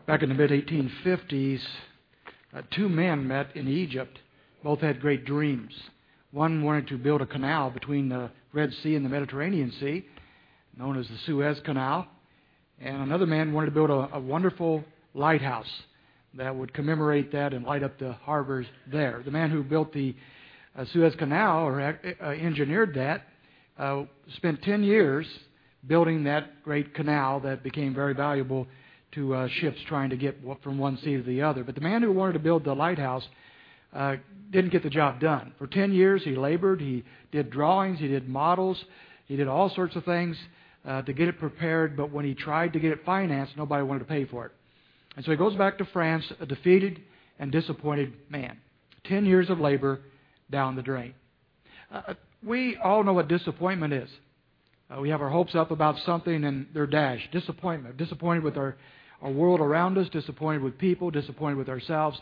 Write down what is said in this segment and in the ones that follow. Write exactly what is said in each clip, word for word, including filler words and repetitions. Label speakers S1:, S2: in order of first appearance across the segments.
S1: Back in the mid eighteen fifties, uh, two men met in Egypt. Both had great dreams. One wanted to build a canal between the Red Sea and the Mediterranean Sea, known as the Suez Canal. And another man wanted to build a, a wonderful lighthouse that would commemorate that and light up the harbors there. The man who built the uh, Suez Canal, or uh, engineered that, uh, spent ten years building that great canal that became very valuable to uh, ships trying to get from one sea to the other. But the man who wanted to build the lighthouse uh, didn't get the job done. For ten years he labored, he did drawings, he did models, he did all sorts of things uh, to get it prepared, but when he tried to get it financed, nobody wanted to pay for it. And so he goes back to France, a defeated and disappointed man. Ten years of labor down the drain. Uh, we all know what disappointment is. Uh, we have our hopes up about something and they're dashed. Disappointment. Disappointed with our, our world around us, disappointed with people, disappointed with ourselves.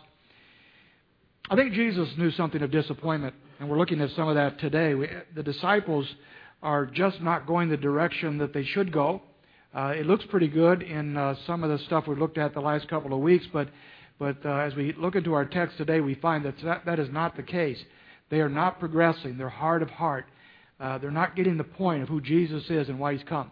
S1: I think Jesus knew something of disappointment, and we're looking at some of that today. We, the disciples are just not going the direction that they should go. Uh, it looks pretty good in uh, some of the stuff we've looked at the last couple of weeks, but but uh, as we look into our text today, we find that, that that is not the case. They are not progressing. They're hard of heart. Uh, they're not getting the point of who Jesus is and why He's come.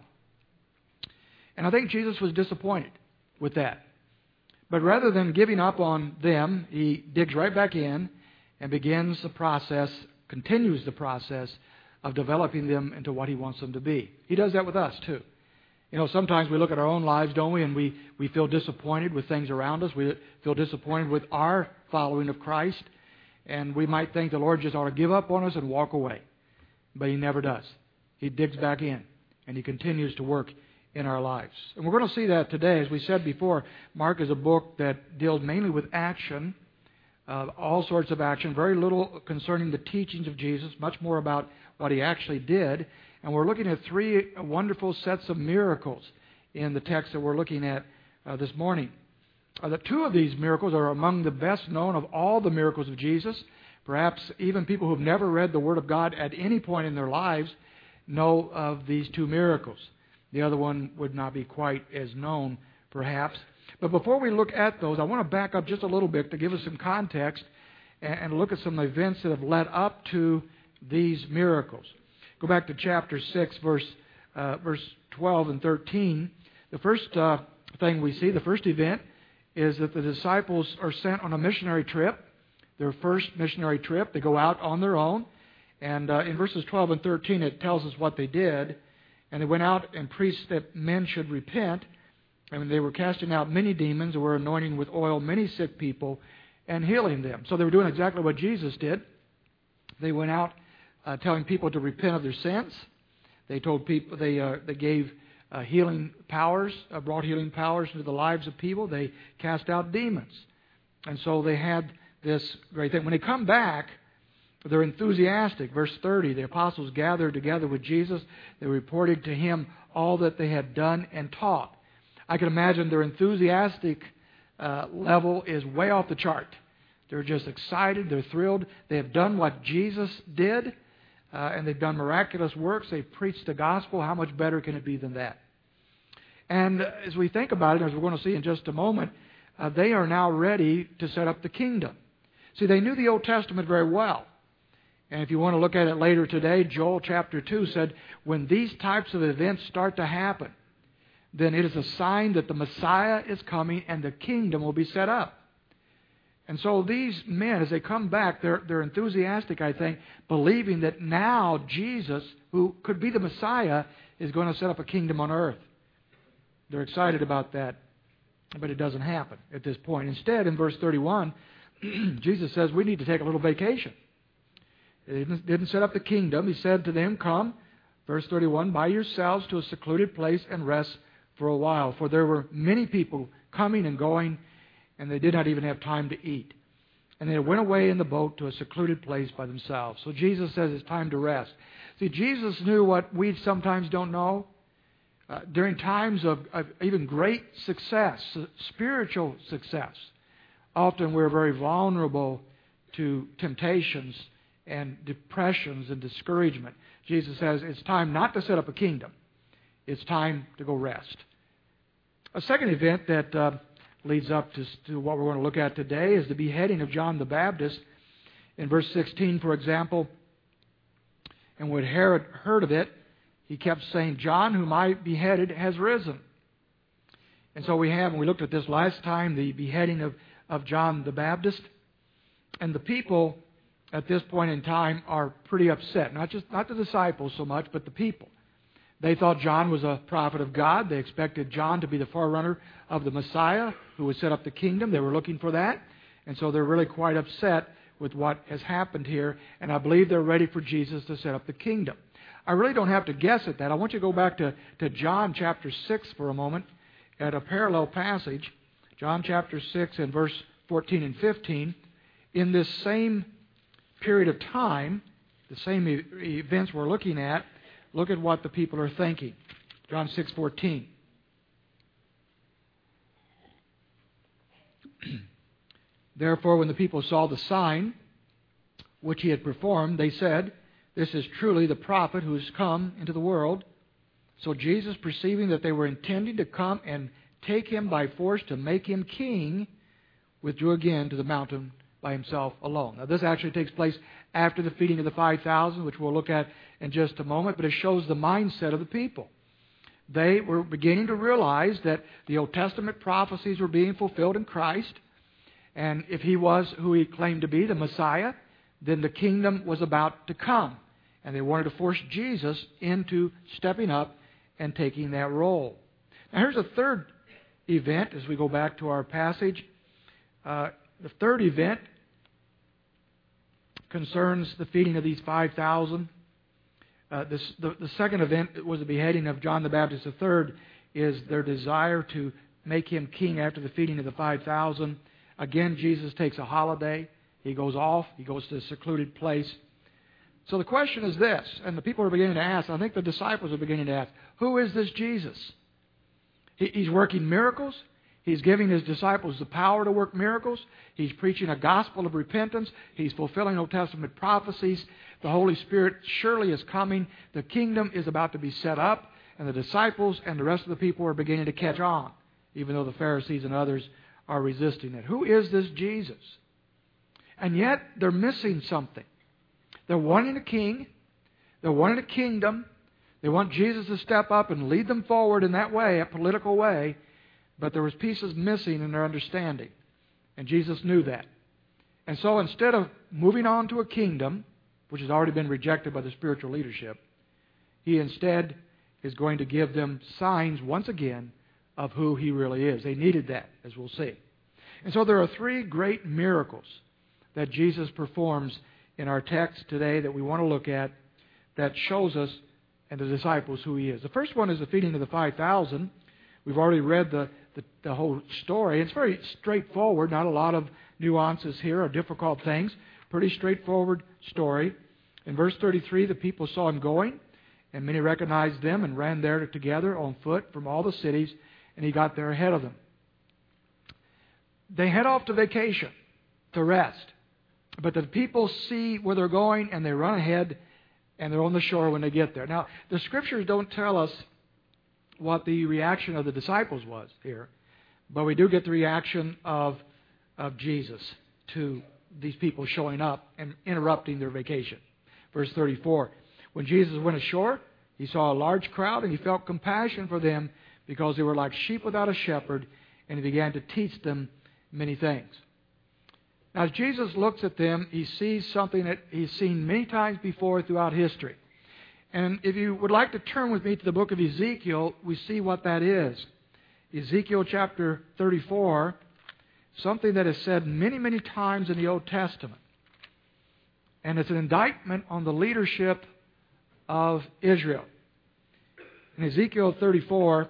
S1: And I think Jesus was disappointed with that. But rather than giving up on them, He digs right back in and begins the process, continues the process of developing them into what He wants them to be. He does that with us too. You know, sometimes we look at our own lives, don't we, and we, we feel disappointed with things around us. We feel disappointed with our following of Christ. And we might think the Lord just ought to give up on us and walk away. But He never does. He digs back in, and He continues to work in our lives. And we're going to see that today. As we said before, Mark is a book that deals mainly with action, uh, all sorts of action, very little concerning the teachings of Jesus, much more about what He actually did. And we're looking at three wonderful sets of miracles in the text that we're looking at uh, this morning. Uh, the two of these miracles are among the best known of all the miracles of Jesus. Perhaps even people who have never read the Word of God at any point in their lives know of these two miracles. The other one would not be quite as known, perhaps. But before we look at those, I want to back up just a little bit to give us some context and look at some events that have led up to these miracles. Go back to chapter six, verse uh, verse twelve and thirteen. The first uh, thing we see, the first event, is that the disciples are sent on a missionary trip. Their first missionary trip. They go out on their own. And uh, in verses twelve and thirteen, it tells us what they did. And they went out and preached that men should repent. And they were casting out many demons and were anointing with oil many sick people and healing them. So they were doing exactly what Jesus did. They went out uh, telling people to repent of their sins. They told people, they uh, they gave uh, healing powers, uh, brought healing powers into the lives of people. They cast out demons. And so they had this great thing. When they come back, they're enthusiastic. Verse thirty, the apostles gathered together with Jesus. They reported to Him all that they had done and taught. I can imagine their enthusiastic uh, level is way off the chart. They're just excited. They're thrilled. They have done what Jesus did, uh, and they've done miraculous works. They've preached the gospel. How much better can it be than that? And as we think about it, as we're going to see in just a moment, uh, they are now ready to set up the kingdom. See, they knew the Old Testament very well. And if you want to look at it later today, Joel chapter two said, when these types of events start to happen, then it is a sign that the Messiah is coming and the kingdom will be set up. And so these men, as they come back, they're, they're enthusiastic, I think, believing that now Jesus, who could be the Messiah, is going to set up a kingdom on earth. They're excited about that, but it doesn't happen at this point. Instead, in verse thirty-one, Jesus says we need to take a little vacation. He didn't, didn't set up the kingdom. He said to them, come, verse thirty-one, by yourselves to a secluded place and rest for a while. For there were many people coming and going, and they did not even have time to eat. And they went away in the boat to a secluded place by themselves. So Jesus says it's time to rest. See, Jesus knew what we sometimes don't know. Uh, during times of, of even great success, spiritual success, often we're very vulnerable to temptations and depressions and discouragement. Jesus says it's time not to set up a kingdom. It's time to go rest. A second event that uh, leads up to, to what we're going to look at today, is the beheading of John the Baptist. In verse sixteen, for example, and when Herod heard of it, he kept saying, John, whom I beheaded, has risen. And so we have, and we looked at this last time, the beheading of, of John the Baptist. And the people at this point in time are pretty upset. Not just not the disciples so much, but the people. They thought John was a prophet of God. They expected John to be the forerunner of the Messiah who would set up the kingdom. They were looking for that. And so they're really quite upset with what has happened here. And I believe they're ready for Jesus to set up the kingdom. I really don't have to guess at that. I want you to go back to, to John chapter six for a moment at a parallel passage. John chapter six and verse fourteen and fifteen. In this same period of time, the same e- events we're looking at, look at what the people are thinking. John six fourteen. Therefore, when the people saw the sign which he had performed, they said, This is truly the prophet who has come into the world. So Jesus, perceiving that they were intending to come and take him by force to make him king, withdrew again to the mountain by himself alone. Now, this actually takes place after the feeding of the five thousand, which we'll look at in just a moment, but it shows the mindset of the people. They were beginning to realize that the Old Testament prophecies were being fulfilled in Christ, and if he was who he claimed to be, the Messiah, then the kingdom was about to come. And they wanted to force Jesus into stepping up and taking that role. Now, here's a third event as we go back to our passage. Uh, the third event concerns the feeding of these five thousand. Uh, this, the, the second event was the beheading of John the Baptist. The third is their desire to make him king after the feeding of the five thousand. Again, Jesus takes a holiday. He goes off. He goes to a secluded place. So the question is this, and the people are beginning to ask, I think the disciples are beginning to ask, who is this Jesus? He, he's working miracles. He's giving his disciples the power to work miracles. He's preaching a gospel of repentance. He's fulfilling Old Testament prophecies. The Holy Spirit surely is coming. The kingdom is about to be set up, and the disciples and the rest of the people are beginning to catch on, even though the Pharisees and others are resisting it. Who is this Jesus? And yet, they're missing something. They're wanting a king. They're wanting a kingdom. They want Jesus to step up and lead them forward in that way, a political way. But there was pieces missing in their understanding. And Jesus knew that. And so instead of moving on to a kingdom, which has already been rejected by the spiritual leadership, he instead is going to give them signs once again of who he really is. They needed that, as we'll see. And so there are three great miracles that Jesus performs in our text today that we want to look at that shows us and the disciples who he is. The first one is the feeding of the five thousand. We've already read the, the, the whole story. It's very straightforward, not a lot of nuances here or difficult things. Pretty straightforward story. In verse thirty-three, the people saw him going, and many recognized them and ran there together on foot from all the cities, and he got there ahead of them. They head off to vacation, to rest. But the people see where they're going, and they run ahead, and they're on the shore when they get there. Now, the Scriptures don't tell us what the reaction of the disciples was here, but we do get the reaction of, of Jesus to these people showing up and interrupting their vacation. Verse thirty-four, when Jesus went ashore, he saw a large crowd, and he felt compassion for them because they were like sheep without a shepherd, and he began to teach them many things. Now, as Jesus looks at them, he sees something that he's seen many times before throughout history. And if you would like to turn with me to the book of Ezekiel, we see what that is. Ezekiel chapter thirty-four, something that is said many, many times in the Old Testament. And it's an indictment on the leadership of Israel. In Ezekiel thirty-four,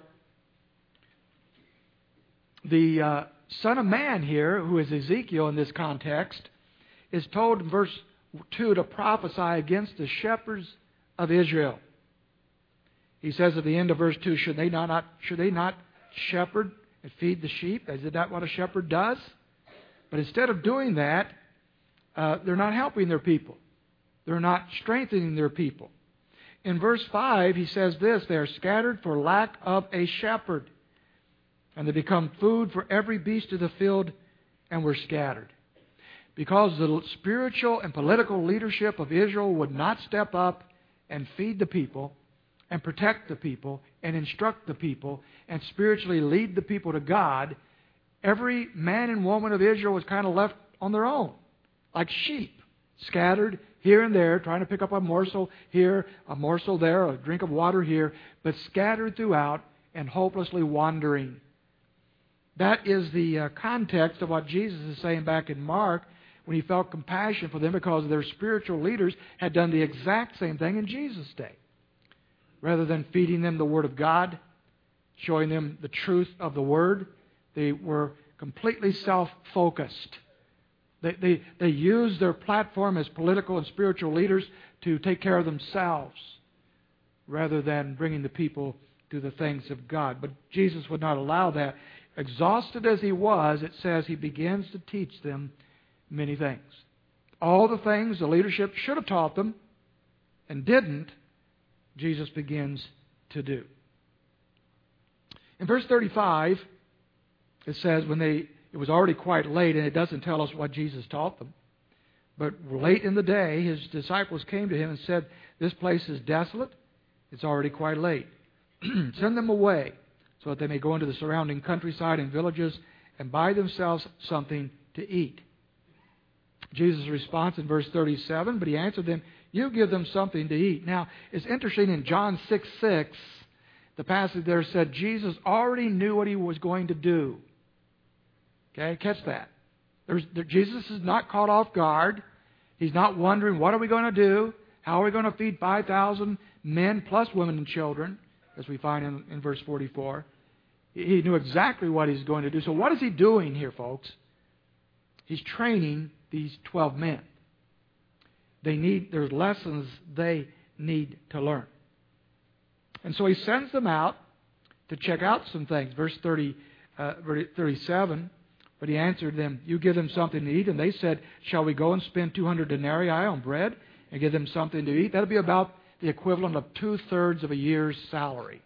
S1: the uh, Son of Man here, who is Ezekiel in this context, is told in verse two to prophesy against the shepherds of Israel. He says at the end of verse two, should they not, not, should they not shepherd and feed the sheep? Is that what a shepherd does? But instead of doing that, uh, they're not helping their people. They're not strengthening their people. In verse five, he says this, they are scattered for lack of a shepherd. and they become food for every beast of the field, and were scattered. Because the spiritual and political leadership of Israel would not step up and feed the people, and protect the people, and instruct the people, and spiritually lead the people to God, every man and woman of Israel was kind of left on their own, like sheep, scattered here and there, trying to pick up a morsel here, a morsel there, a drink of water here, but scattered throughout and hopelessly wandering. That is the uh, context of what Jesus is saying back in Mark when He felt compassion for them because their spiritual leaders had done the exact same thing in Jesus' day. Rather than feeding them the Word of God, showing them the truth of the Word, they were completely self-focused. They, they, they used their platform as political and spiritual leaders to take care of themselves rather than bringing the people to the things of God. But Jesus would not allow that. Exhausted as He was, it says He begins to teach them many things. All the things the leadership should have taught them and didn't, Jesus begins to do. In verse thirty-five, it says when they it was already quite late, and it doesn't tell us what Jesus taught them. But late in the day, His disciples came to Him and said, "This place is desolate. It's already quite late. Send them away so that they may go into the surrounding countryside and villages and buy themselves something to eat." Jesus' response in verse thirty-seven, but He answered them, "You give them something to eat." Now, it's interesting in John six six, the passage there said Jesus already knew what He was going to do. Okay, catch that. There's, there, Jesus is not caught off guard. He's not wondering, what are we going to do? How are we going to feed five thousand men plus women and children, as we find in, in verse forty-four. He knew exactly what He's going to do. So what is He doing here, folks? He's training these twelve men. They need, there's lessons they need to learn. And so He sends them out to check out some things. Verse thirty, uh, thirty-seven, but He answered them, "You give them something to eat." And they said, "Shall we go and spend two hundred denarii on bread and give them something to eat?" That'll be about the equivalent of two-thirds of a year's salary.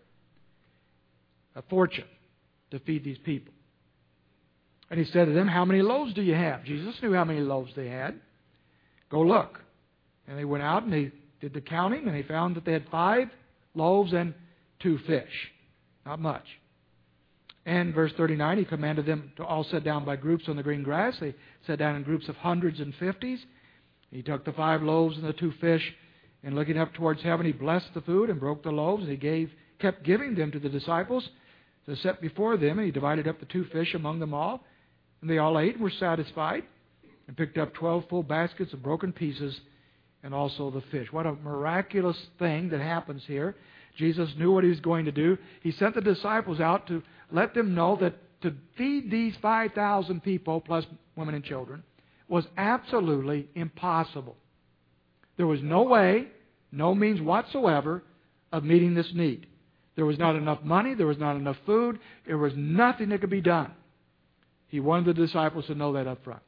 S1: A fortune to feed these people. And He said to them, "How many loaves do you have?" Jesus knew how many loaves they had. "Go look." And they went out and they did the counting, and they found that they had five loaves and two fish. Not much. And verse thirty-nine, He commanded them to all sit down by groups on the green grass. They sat down in groups of hundreds and fifties. He took the five loaves and the two fish, and looking up towards heaven, He blessed the food and broke the loaves. And He gave, kept giving them to the disciples to set before them. And He divided up the two fish among them all. And they all ate and were satisfied, and picked up twelve full baskets of broken pieces, and also the fish. What a miraculous thing that happens here. Jesus knew what He was going to do. He sent the disciples out to let them know that to feed these five thousand people, plus women and children, was absolutely impossible. There was no way, no means whatsoever, of meeting this need. There was not enough money. There was not enough food. There was nothing that could be done. He wanted the disciples to know that up front.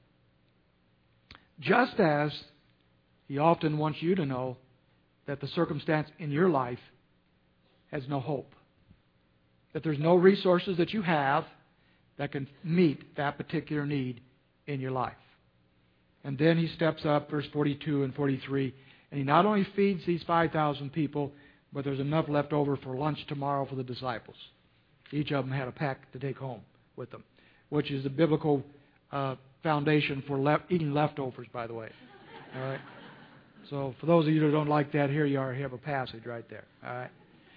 S1: Just as He often wants you to know that the circumstance in your life has no hope. That there's no resources that you have that can meet that particular need in your life. And then He steps up, verse forty-two and forty-three, and He not only feeds these five thousand people, but there's enough left over for lunch tomorrow for the disciples. Each of them had a pack to take home with them, which is the biblical uh, foundation for le- eating leftovers, by the way. All right. So for those of you who don't like that, here you are. You have a passage right there. All right.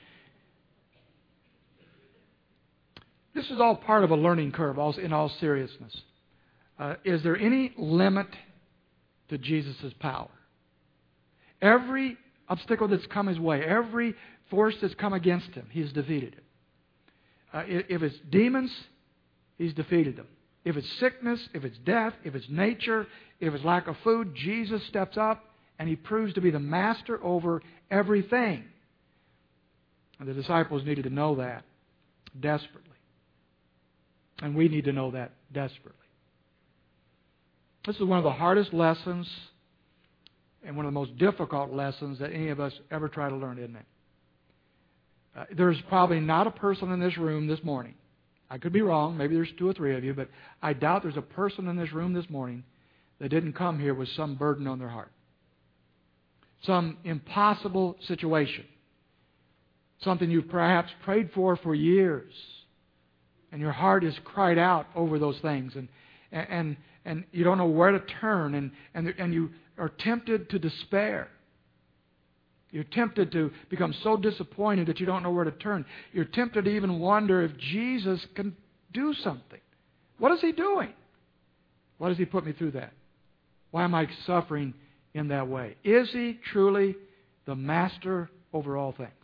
S1: This is all part of a learning curve, in all seriousness. Uh, is there any limit to Jesus' power? Every obstacle that's come His way, every force that's come against Him, He's defeated it. Uh, if it's demons, He's defeated them. If it's sickness, if it's death, if it's nature, if it's lack of food, Jesus steps up and He proves to be the master over everything. And the disciples needed to know that desperately. And we need to know that desperately. This is one of the hardest lessons and one of the most difficult lessons that any of us ever try to learn, isn't it? Uh, there's probably not a person in this room this morning I could be wrong. Maybe there's two or three of you, but I doubt there's a person in this room this morning that didn't come here with some burden on their heart. Some impossible situation. Something you've perhaps prayed for for years. And your heart is cried out over those things. And and and you don't know where to turn. And, and, and you are tempted to despair. You're tempted to become so disappointed that you don't know where to turn. You're tempted to even wonder if Jesus can do something. What is He doing? Why does He put me through that? Why am I suffering in that way? Is He truly the master over all things?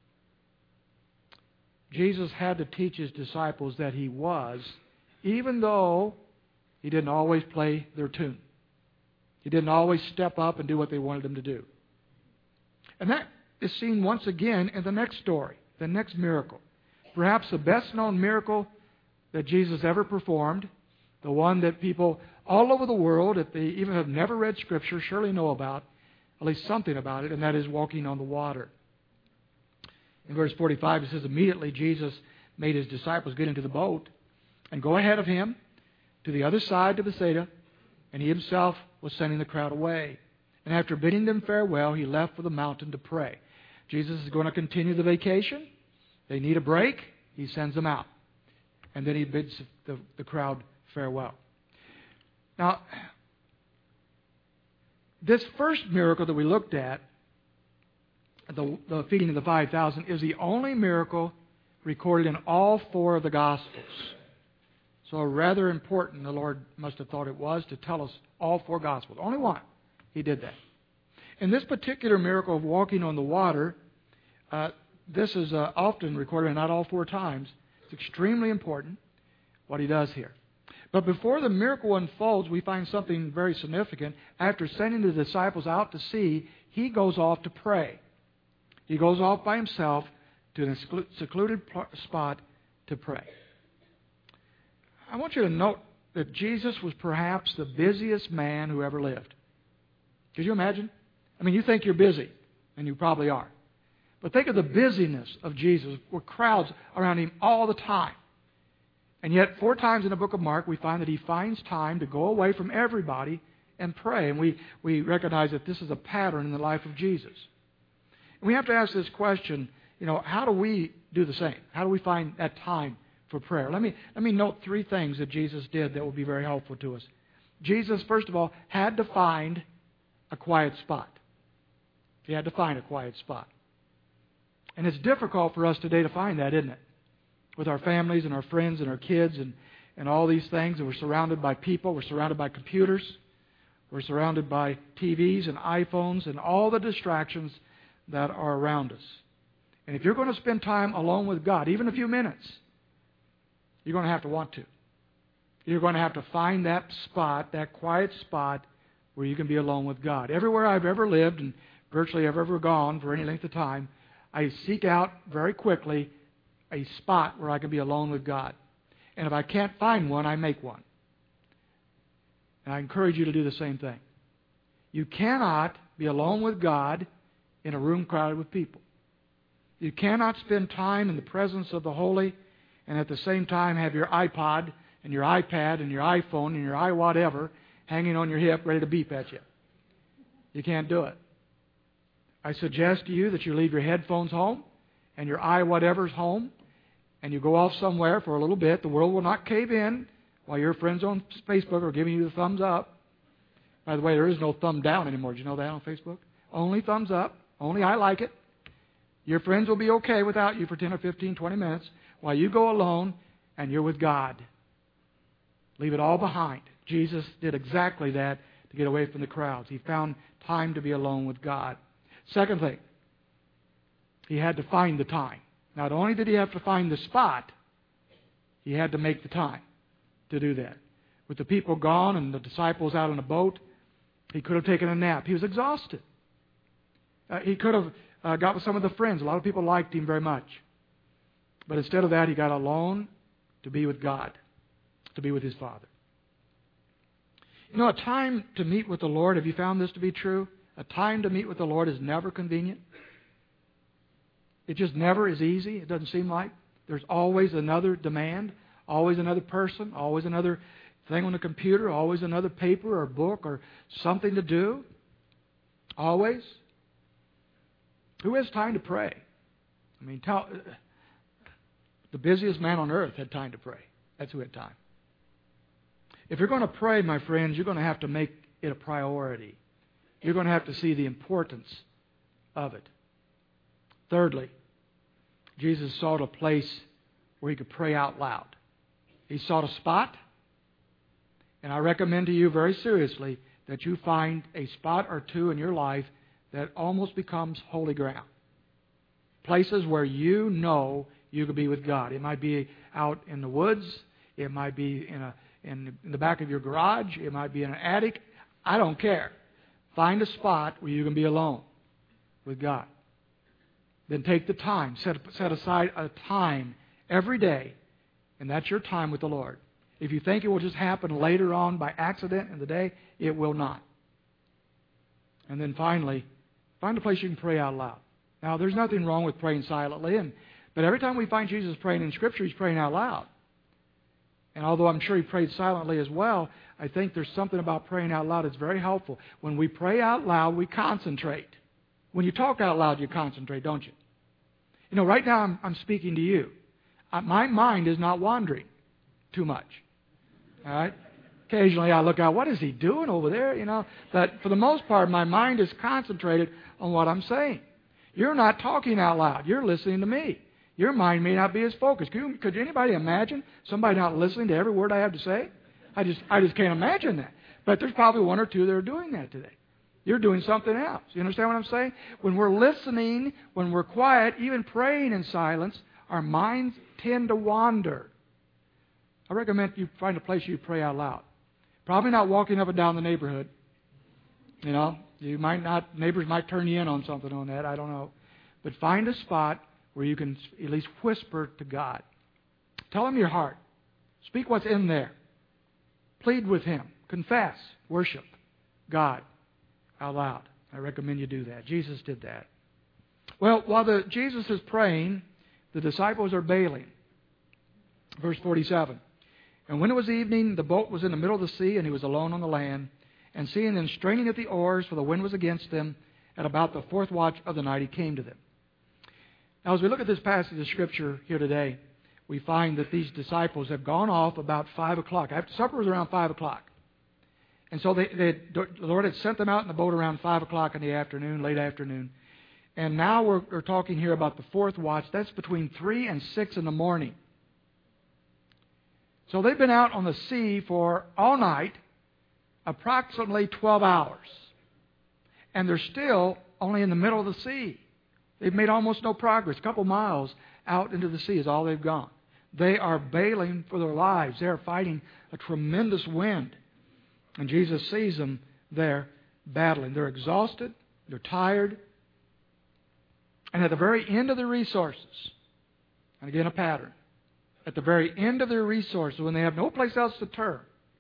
S1: Jesus had to teach His disciples that He was, even though He didn't always play their tune. He didn't always step up and do what they wanted Him to do. And that is seen once again in the next story, the next miracle. Perhaps the best-known miracle that Jesus ever performed, the one that people all over the world, if they even have never read Scripture, surely know about, at least something about it, and that is walking on the water. In verse forty-five, it says, immediately Jesus made His disciples get into the boat and go ahead of Him to the other side to Bethsaida, and He Himself was sending the crowd away. And after bidding them farewell, He left for the mountain to pray. Jesus is going to continue the vacation. They need a break. He sends them out. And then He bids the, the crowd farewell. Now, this first miracle that we looked at, the, the feeding of the five thousand, is the only miracle recorded in all four of the Gospels. So rather important, the Lord must have thought it was, to tell us all four Gospels. Only one. He did that. In this particular miracle of walking on the water, uh, this is uh, often recorded, and not all four times. It's extremely important what He does here. But before the miracle unfolds, we find something very significant. After sending the disciples out to sea, He goes off to pray. He goes off by Himself to an secluded spot to pray. I want you to note that Jesus was perhaps the busiest man who ever lived. Could you imagine? I mean, you think you're busy, and you probably are. But think of the busyness of Jesus, with crowds around Him all the time. And yet, four times in the book of Mark, we find that He finds time to go away from everybody and pray. And we, we recognize that this is a pattern in the life of Jesus. And we have to ask this question, you know, how do we do the same? How do we find that time for prayer? Let me, let me note three things that Jesus did that will be very helpful to us. Jesus, first of all, had to find a quiet spot. He had to find a quiet spot. And it's difficult for us today to find that, isn't it? With our families and our friends and our kids and, and all these things. And we're surrounded by people. We're surrounded by computers. We're surrounded by T Vs and iPhones and all the distractions that are around us. And if you're going to spend time alone with God, even a few minutes, you're going to have to want to. You're going to have to find that spot, that quiet spot, where you can be alone with God. Everywhere I've ever lived, and virtually I've ever gone for any length of time, I seek out very quickly a spot where I can be alone with God. And if I can't find one, I make one. And I encourage you to do the same thing. You cannot be alone with God in a room crowded with people. You cannot spend time in the presence of the holy and at the same time have your iPod and your iPad and your iPhone and your iWhatever hanging on your hip, ready to beep at you. You can't do it. I suggest to you that you leave your headphones home and your iWhatever's home, and you go off somewhere for a little bit. The world will not cave in while your friends on Facebook are giving you the thumbs up. By the way, there is no thumb down anymore. Did you know that on Facebook? Only thumbs up. Only I like it. Your friends will be okay without you for ten or fifteen, twenty minutes while you go alone and you're with God. Leave it all behind. Jesus did exactly that to get away from the crowds. He found time to be alone with God. Second thing, He had to find the time. Not only did He have to find the spot, He had to make the time to do that. With the people gone and the disciples out on a boat, He could have taken a nap. He was exhausted. Uh, he could have uh, got with some of the friends. A lot of people liked Him very much. But instead of that, He got alone to be with God, to be with His Father. You know, a time to meet with the Lord, have you found this to be true? A time to meet with the Lord is never convenient. It just never is easy. It doesn't seem like. There's always another demand, Always another person, always another thing on the computer, always another paper or book or something to do. Always. Who has time to pray? I mean, tell, the busiest man on earth had time to pray. That's who had time. If you're going to pray, my friends, you're going to have to make it a priority. You're going to have to see the importance of it. Thirdly, Jesus sought a place where he could pray out loud. He sought a spot, and I recommend to you very seriously that you find a spot or two in your life that almost becomes holy ground. Places where you know you could be with God. It might be out in the woods. It might be in a in the back of your garage. It might be in an attic. I don't care. Find a spot where you can be alone with God. Then take the time. Set, set aside a time every day, and that's your time with the Lord. If you think it will just happen later on by accident in the day, it will not. And then finally, find a place you can pray out loud. Now, there's nothing wrong with praying silently, and, but every time we find Jesus praying in Scripture, He's praying out loud. And although I'm sure He prayed silently as well, I think there's something about praying out loud that's very helpful. When we pray out loud, we concentrate. When you talk out loud, you concentrate, don't you? You know, right now I'm, I'm speaking to you. I, my mind is not wandering too much. All right? Occasionally I look out, what is he doing over there? You know, but for the most part, my mind is concentrated on what I'm saying. You're not talking out loud. You're listening to me. Your mind may not be as focused. Could, you, could anybody imagine somebody not listening to every word I have to say? I just, I just can't imagine that. But there's probably one or two that are doing that today. You're doing something else. You understand what I'm saying? When we're listening, when we're quiet, even praying in silence, our minds tend to wander. I recommend you find a place you pray out loud. Probably not walking up and down the neighborhood. You know, you might not, neighbors might turn you in on something on that. I don't know. But find a spot where you can at least whisper to God. Tell Him your heart. Speak what's in there. Plead with Him. Confess. Worship God out loud. I recommend you do that. Jesus did that. Well, while the, Jesus is praying, the disciples are bailing. Verse forty-seven. And when it was evening, the boat was in the middle of the sea, and He was alone on the land. And seeing them straining at the oars, for the wind was against them, at about the fourth watch of the night He came to them. Now, as we look at this passage of Scripture here today, we find that these disciples have gone off about five o'clock. After supper was around five o'clock. And so they, they, the Lord had sent them out in the boat around five o'clock in the afternoon, late afternoon. And now we're, we're talking here about the fourth watch. That's between three and six in the morning. So they've been out on the sea for all night, approximately twelve hours. And they're still only in the middle of the sea. They've made almost no progress. A couple miles out into the sea is all they've gone. They are bailing for their lives. They are fighting a tremendous wind. And Jesus sees them there battling. They're exhausted. They're tired. And at the very end of their resources, and again a pattern, at the very end of their resources, when they have no place else to turn,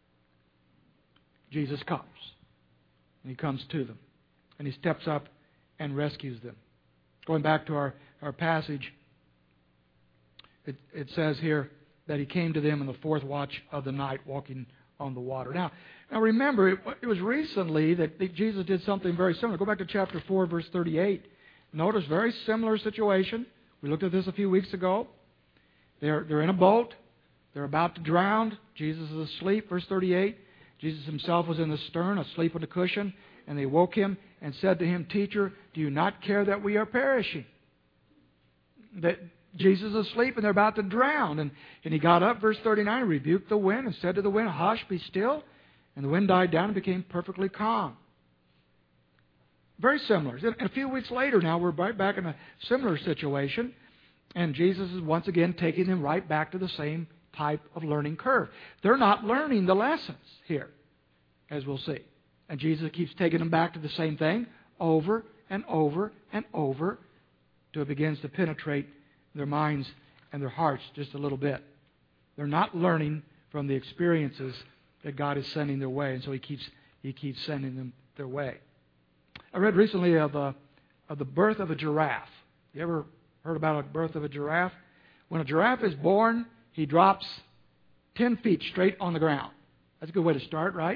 S1: Jesus comes. And He comes to them. And He steps up and rescues them. Going back to our, our passage, it, it says here that He came to them in the fourth watch of the night, walking on the water. Now, now remember, it, it was recently that Jesus did something very similar. Go back to chapter four, verse thirty-eight. Notice, very similar situation. We looked at this a few weeks ago. They're, they're in a boat. They're about to drown. Jesus is asleep. Verse thirty-eight. Jesus Himself was in the stern, asleep on the cushion. And they woke Him and said to Him, Teacher, do you not care that we are perishing? That Jesus is asleep and they're about to drown. And, and He got up, verse thirty-nine, rebuked the wind and said to the wind, Hush, be still. And the wind died down and became perfectly calm. Very similar. And a few weeks later now, we're right back in a similar situation. And Jesus is once again taking them right back to the same type of learning curve. They're not learning the lessons here, as we'll see. And Jesus keeps taking them back to the same thing over and over and over till it begins to penetrate their minds and their hearts just a little bit. They're not learning from the experiences that God is sending their way, and so He keeps He keeps sending them their way. I read recently of, a, of the birth of a giraffe. You ever heard about a birth of a giraffe? When a giraffe is born, he drops ten feet straight on the ground. That's a good way to start, right?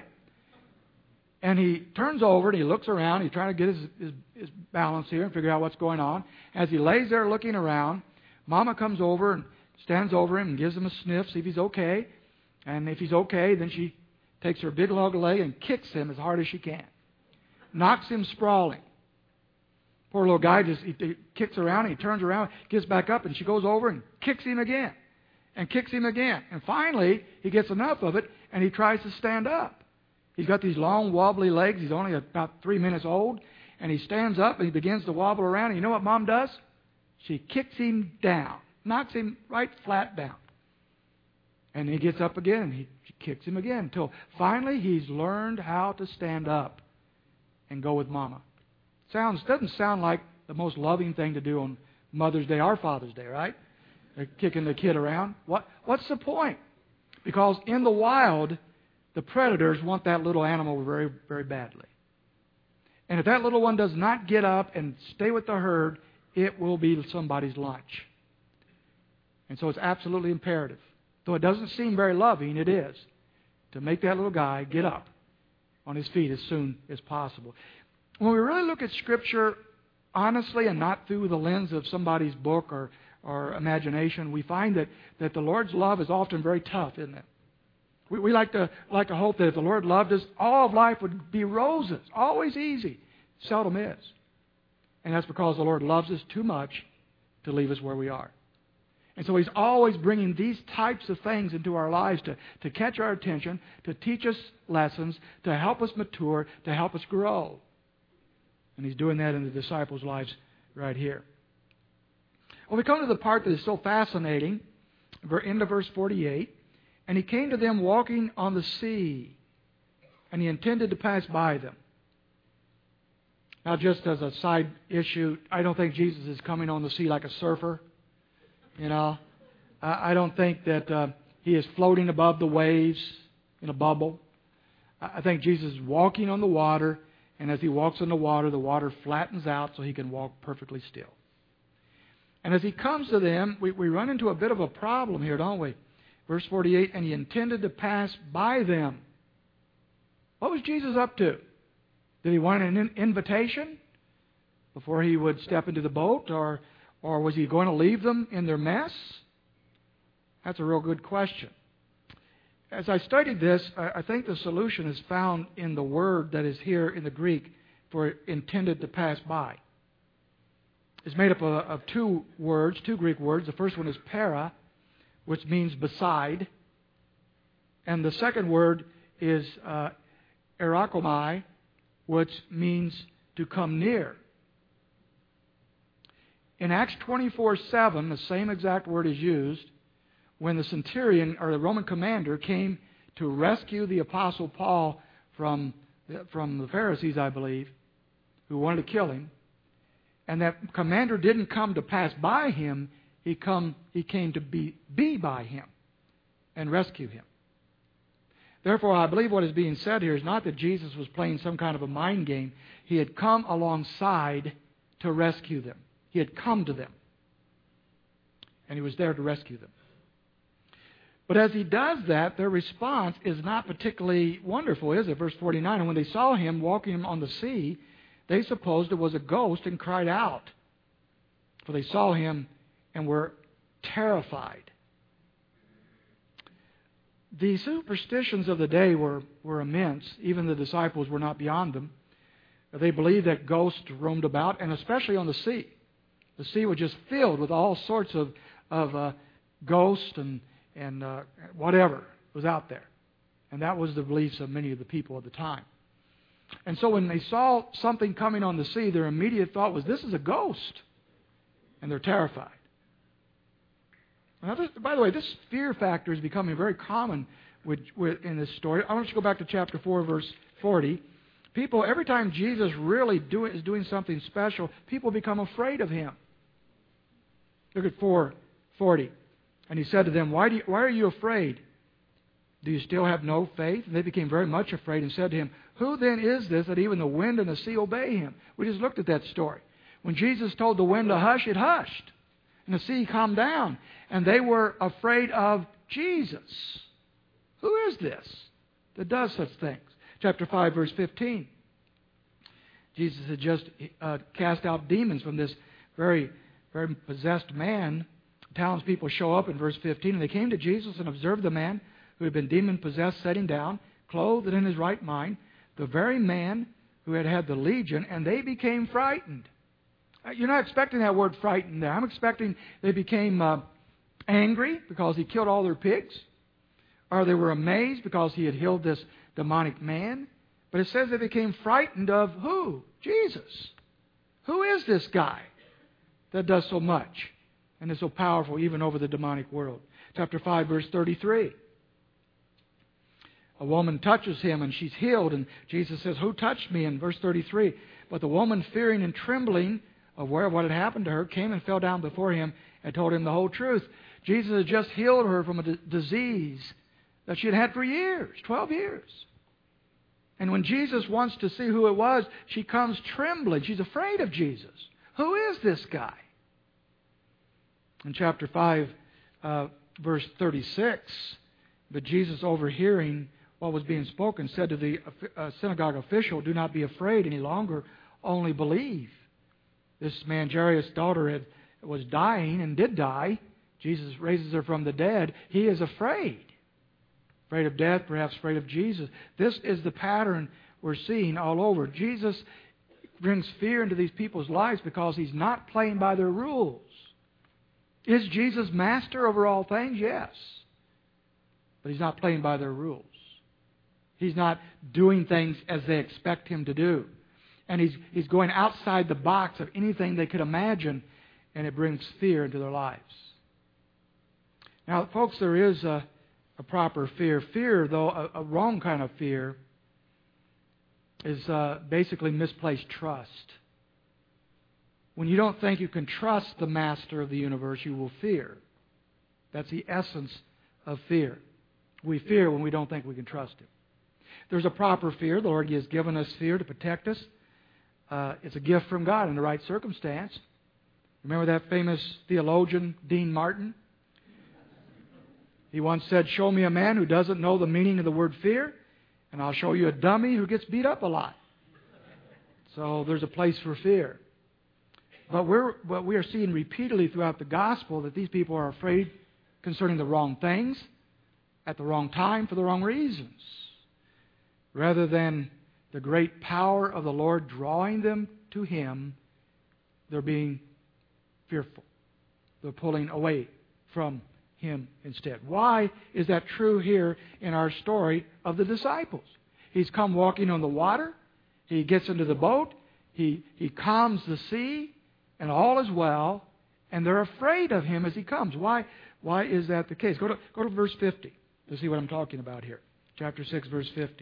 S1: And he turns over and he looks around. He's trying to get his, his, his balance here and figure out what's going on. As he lays there looking around, Mama comes over and stands over him and gives him a sniff, see if he's okay. And if he's okay, then she takes her big long leg and kicks him as hard as she can. Knocks him sprawling. Poor little guy just he, he kicks around and he turns around, gets back up, and she goes over and kicks him again. And kicks him again. And finally, he gets enough of it and he tries to stand up. He's got these long, wobbly legs. He's only about three minutes old. And he stands up and he begins to wobble around. And you know what Mom does? She kicks him down. Knocks him right flat down. And he gets up again and he, she kicks him again until finally he's learned how to stand up and go with Mama. Sounds doesn't sound like the most loving thing to do on Mother's Day or Father's Day, right? They're kicking the kid around. What what's the point? Because in the wild, the predators want that little animal very, very badly. And if that little one does not get up and stay with the herd, it will be somebody's lunch. And so it's absolutely imperative. Though it doesn't seem very loving, it is, to make that little guy get up on his feet as soon as possible. When we really look at Scripture honestly and not through the lens of somebody's book or, or imagination, we find that, that the Lord's love is often very tough, isn't it? We, we like to like to hope that if the Lord loved us, all of life would be roses, always easy. Seldom is. And that's because the Lord loves us too much to leave us where we are. And so He's always bringing these types of things into our lives to, to catch our attention, to teach us lessons, to help us mature, to help us grow. And He's doing that in the disciples' lives right here. Well, we come to the part that is so fascinating, into verse forty-eight. And He came to them walking on the sea, and He intended to pass by them. Now, just as a side issue, I don't think Jesus is coming on the sea like a surfer. You know, I don't think that uh, He is floating above the waves in a bubble. I think Jesus is walking on the water, and as He walks on the water, the water flattens out so He can walk perfectly still. And as He comes to them, we, we run into a bit of a problem here, don't we? Verse forty-eight, and He intended to pass by them. What was Jesus up to? Did He want an invitation before He would step into the boat? Or, or was He going to leave them in their mess? That's a real good question. As I studied this, I think the solution is found in the word that is here in the Greek for intended to pass by. It's made up of, of two words, two Greek words. The first one is para, which means beside. And the second word is uh, erakomai, which means to come near. In Acts twenty-four seven, the same exact word is used when the centurion, or the Roman commander, came to rescue the Apostle Paul from, from the Pharisees, I believe, who wanted to kill him. And that commander didn't come to pass by him. He come. He came to be, be by him and rescue him. Therefore, I believe what is being said here is not that Jesus was playing some kind of a mind game. He had come alongside to rescue them. He had come to them. And He was there to rescue them. But as He does that, their response is not particularly wonderful, is it? Verse forty-nine, and when they saw Him walking on the sea, they supposed it was a ghost and cried out. For they saw Him and were terrified. The superstitions of the day were, were immense. Even the disciples were not beyond them. They believed that ghosts roamed about, and especially on the sea. The sea was just filled with all sorts of, of uh, ghosts and, and uh, whatever was out there. And that was the beliefs of many of the people at the time. And so when they saw something coming on the sea, their immediate thought was, this is a ghost. And they're terrified. Now, this, by the way, this fear factor is becoming very common with, with, in this story. I want you to go back to chapter four, verse forty. People, every time Jesus really do, is doing something special, people become afraid of Him. Look at four forty. And He said to them, why, do you, why are you afraid? Do you still have no faith? And they became very much afraid and said to Him, who then is this that even the wind and the sea obey Him? We just looked at that story. When Jesus told the wind to hush, it hushed. And the sea calmed down. And they were afraid of Jesus. Who is this that does such things? Chapter five, verse fifteen. Jesus had just uh, cast out demons from this very, very possessed man. Townspeople show up in verse fifteen, and they came to Jesus and observed the man who had been demon-possessed sitting down, clothed and in his right mind, the very man who had had the legion, and they became frightened. You're not expecting that word frightened there. I'm expecting they became uh, angry because he killed all their pigs, or they were amazed because he had healed this demonic man. But it says they became frightened of who? Jesus. Who is this guy that does so much and is so powerful even over the demonic world? Chapter five, verse thirty-three. A woman touches him and she's healed, and Jesus says, "Who touched me?" In verse thirty-three, but the woman, fearing and trembling of where what had happened to her, came and fell down before him and told him the whole truth. Jesus had just healed her from a d- disease that she had had for years, twelve years. And when Jesus wants to see who it was, she comes trembling. She's afraid of Jesus. Who is this guy? In chapter five, uh, verse thirty-six, but Jesus, overhearing what was being spoken, said to the uh, synagogue official, "Do not be afraid any longer, only believe." This man, Jairus' daughter, had, was dying and did die. Jesus raises her from the dead. He is afraid. Afraid of death, perhaps afraid of Jesus. This is the pattern we're seeing all over. Jesus brings fear into these people's lives because He's not playing by their rules. Is Jesus master over all things? Yes. But He's not playing by their rules. He's not doing things as they expect Him to do. And He's, he's going outside the box of anything they could imagine, and it brings fear into their lives. Now, folks, there is a A proper fear. Fear, though, a, a wrong kind of fear, is uh, basically misplaced trust. When you don't think you can trust the master of the universe, you will fear. That's the essence of fear. We fear when we don't think we can trust Him. There's a proper fear. The Lord has given us fear to protect us. Uh, it's a gift from God in the right circumstance. Remember that famous theologian, Dean Martin? He once said, "Show me a man who doesn't know the meaning of the word fear, and I'll show you a dummy who gets beat up a lot." So there's a place for fear. But we're, what we are seeing repeatedly throughout the gospel, that these people are afraid concerning the wrong things, at the wrong time, for the wrong reasons. Rather than the great power of the Lord drawing them to Him, they're being fearful. They're pulling away from Him instead. Why is that true here in our story of the disciples? He's come walking on the water. He gets into the boat. He, he calms the sea, and all is well, and they're afraid of Him as He comes. Why, why is that the case? Go to, go to verse fifty to see what I'm talking about here. Chapter six, verse fifty.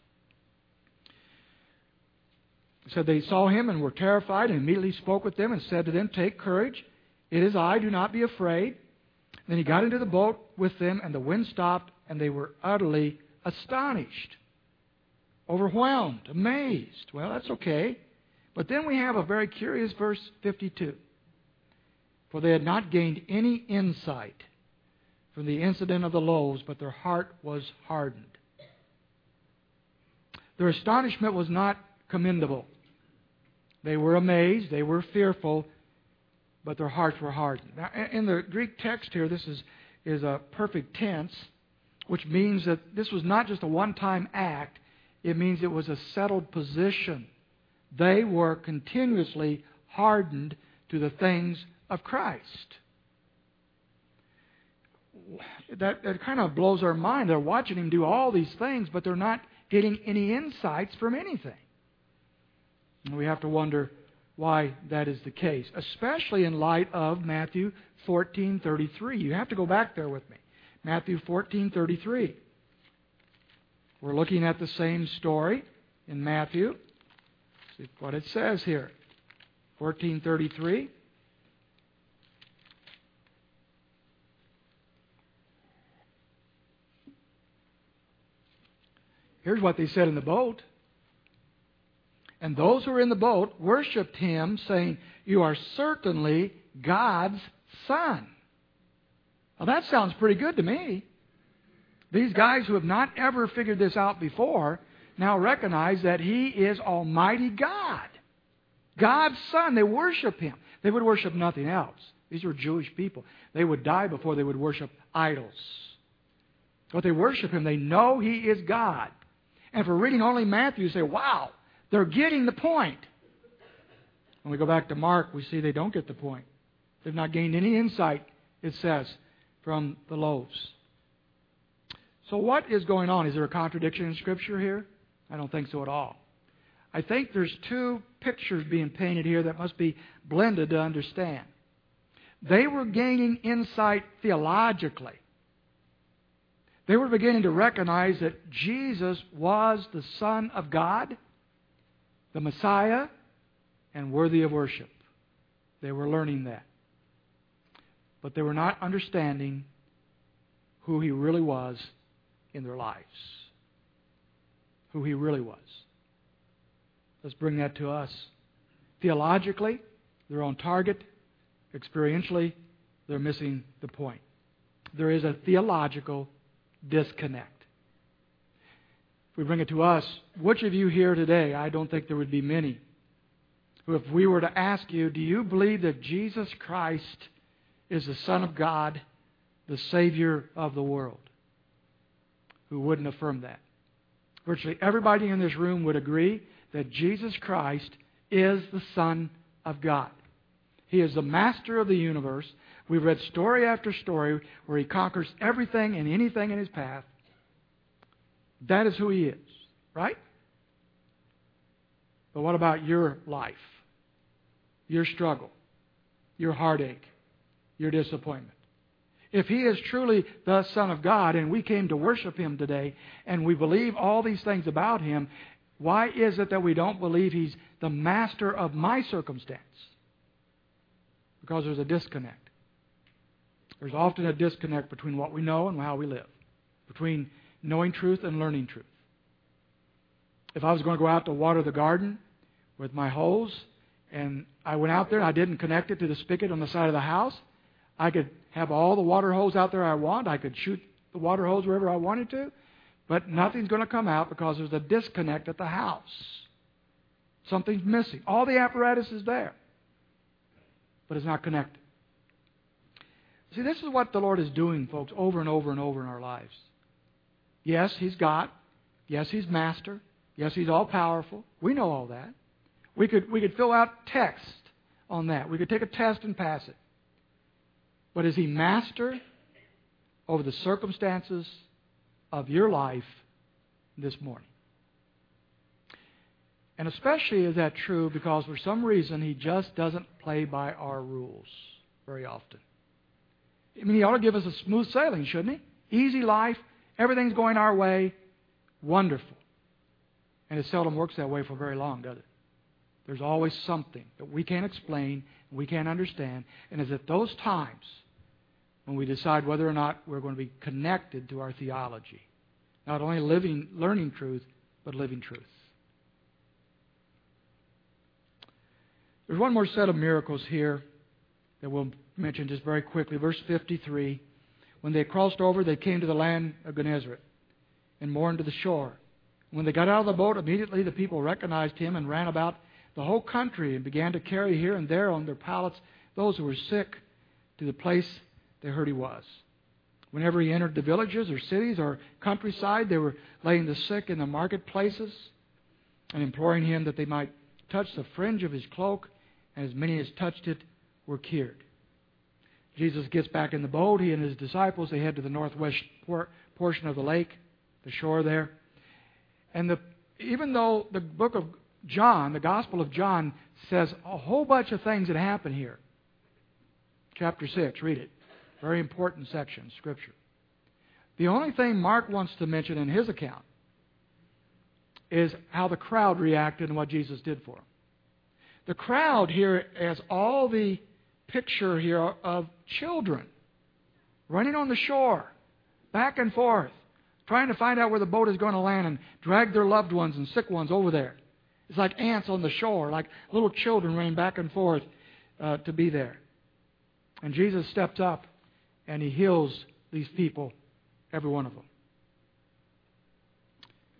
S1: It said, "They saw Him and were terrified, and immediately spoke with them and said to them, 'Take courage, it is I, do not be afraid.' Then He got into the boat with them, and the wind stopped, and they were utterly astonished, overwhelmed, amazed." Well, that's okay. But then we have a very curious verse fifty-two. "For they had not gained any insight from the incident of the loaves, but their heart was hardened." Their astonishment was not commendable. They were amazed, they were fearful, but their hearts were hardened. Now, in the Greek text here, this is, is a perfect tense, which means that this was not just a one-time act. It means it was a settled position. They were continuously hardened to the things of Christ. That, that kind of blows our mind. They're watching Him do all these things, but they're not getting any insights from anything. And we have to wonder why that is the case, especially in light of Matthew fourteen thirty-three. You have to go back there with me. Matthew fourteen thirty-three. We're looking at the same story in Matthew. See what it says here. fourteen thirty-three. Here's what they said in the boat. "And those who were in the boat worshipped Him, saying, 'You are certainly God's Son.'" Now that sounds pretty good to me. These guys who have not ever figured this out before now recognize that He is Almighty God. God's Son. They worship Him. They would worship nothing else. These were Jewish people. They would die before they would worship idols. But they worship Him. They know He is God. And for reading only Matthew, you say, wow, they're getting the point. When we go back to Mark, we see they don't get the point. They've not gained any insight, it says, from the loaves. So what is going on? Is there a contradiction in Scripture here? I don't think so at all. I think there's two pictures being painted here that must be blended to understand. They were gaining insight theologically. They were beginning to recognize that Jesus was the Son of God, the Messiah, and worthy of worship. They were learning that. But they were not understanding who He really was in their lives. Who He really was. Let's bring that to us. Theologically, they're on target. Experientially, they're missing the point. There is a theological disconnect. If we bring it to us, which of you here today, I don't think there would be many, who if we were to ask you, do you believe that Jesus Christ is the Son of God, the Savior of the world? Who wouldn't affirm that? Virtually everybody in this room would agree that Jesus Christ is the Son of God. He is the master of the universe. We've read story after story where He conquers everything and anything in His path. That is who He is, right? But what about your life? Your struggle? Your heartache? Your disappointment? If He is truly the Son of God and we came to worship Him today and we believe all these things about Him, why is it that we don't believe He's the master of my circumstance? Because there's a disconnect. There's often a disconnect between what we know and how we live. Between knowing truth and learning truth. If I was going to go out to water the garden with my hose and I went out there and I didn't connect it to the spigot on the side of the house, I could have all the water hose out there I want. I could shoot the water hose wherever I wanted to. But nothing's going to come out because there's a disconnect at the house. Something's missing. All the apparatus is there, but it's not connected. See, this is what the Lord is doing, folks, over and over and over in our lives. Yes, He's God. Yes, He's Master. Yes, He's all-powerful. We know all that. We could, we could fill out text on that. We could take a test and pass it. But is He Master over the circumstances of your life this morning? And especially is that true because for some reason He just doesn't play by our rules very often. I mean, He ought to give us a smooth sailing, shouldn't He? Easy life, everything's going our way, wonderful. And it seldom works that way for very long, does it? There's always something that we can't explain, we can't understand, and it's at those times when we decide whether or not we're going to be connected to our theology. Not only living, learning truth, but living truth. There's one more set of miracles here that we'll mention just very quickly. Verse fifty-three. When they crossed over, they came to the land of Gennesaret and moored to the shore. When they got out of the boat, immediately the people recognized Him and ran about the whole country and began to carry here and there on their pallets those who were sick to the place they heard He was. Whenever He entered the villages or cities or countryside, they were laying the sick in the marketplaces and imploring Him that they might touch the fringe of His cloak, and as many as touched it were cured. Jesus gets back in the boat. He and His disciples, they head to the northwest por- portion of the lake, the shore there. And the, even though the book of John, the Gospel of John, says a whole bunch of things that happen here. Chapter six, read it. Very important section, Scripture. The only thing Mark wants to mention in his account is how the crowd reacted and what Jesus did for them. The crowd here has all the picture here of children running on the shore, back and forth, trying to find out where the boat is going to land and drag their loved ones and sick ones over there. It's like ants on the shore, like little children running back and forth uh, to be there. And Jesus steps up and He heals these people, every one of them.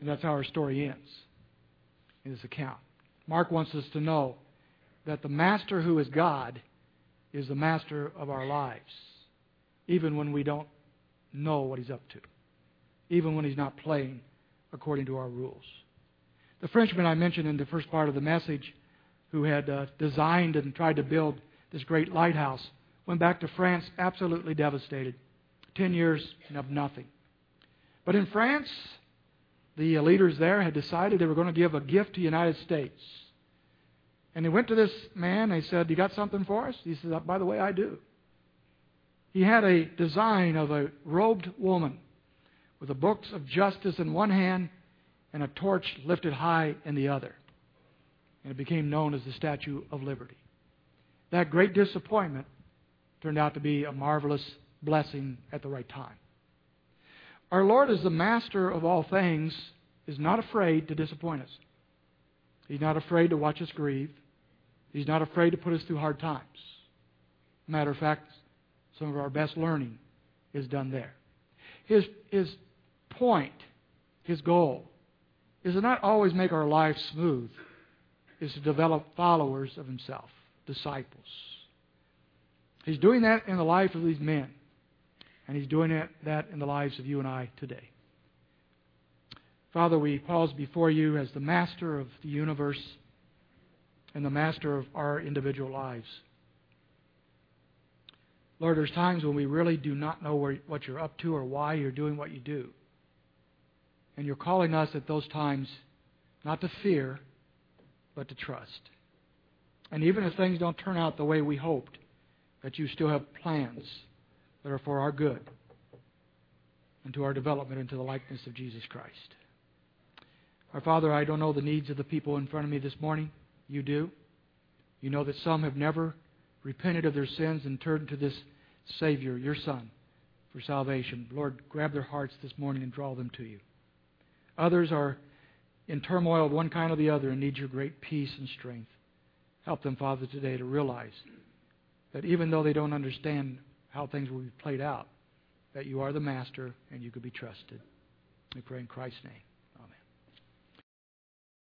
S1: And that's how our story ends in this account. Mark wants us to know that the Master who is God is the master of our lives, even when we don't know what He's up to, even when He's not playing according to our rules. The Frenchman I mentioned in the first part of the message, who had uh, designed and tried to build this great lighthouse, went back to France absolutely devastated. Ten years of nothing. But in France, the leaders there had decided they were going to give a gift to the United States. And they went to this man. They said, "You got something for us?" He said, "By the way, I do." He had a design of a robed woman with the books of justice in one hand and a torch lifted high in the other. And it became known as the Statue of Liberty. That great disappointment turned out to be a marvelous blessing at the right time. Our Lord, as the master of all things, is not afraid to disappoint us. He's not afraid to watch us grieve. He's not afraid to put us through hard times. Matter of fact, some of our best learning is done there. His, his point, His goal, is to not always make our lives smooth, is to develop followers of Himself, disciples. He's doing that in the life of these men, and He's doing that, that in the lives of you and I today. Father, we pause before You as the master of the universe and the master of our individual lives. Lord, there's times when we really do not know where, what You're up to or why You're doing what You do. And You're calling us at those times not to fear, but to trust. And even if things don't turn out the way we hoped, that You still have plans that are for our good and to our development into the likeness of Jesus Christ. Our Father, I don't know the needs of the people in front of me this morning. You do. You know that some have never repented of their sins and turned to this Savior, Your Son, for salvation. Lord, grab their hearts this morning and draw them to You. Others are in turmoil of one kind or the other and need Your great peace and strength. Help them, Father, today to realize that even though they don't understand how things will be played out, that You are the Master and You can be trusted. We pray in Christ's name.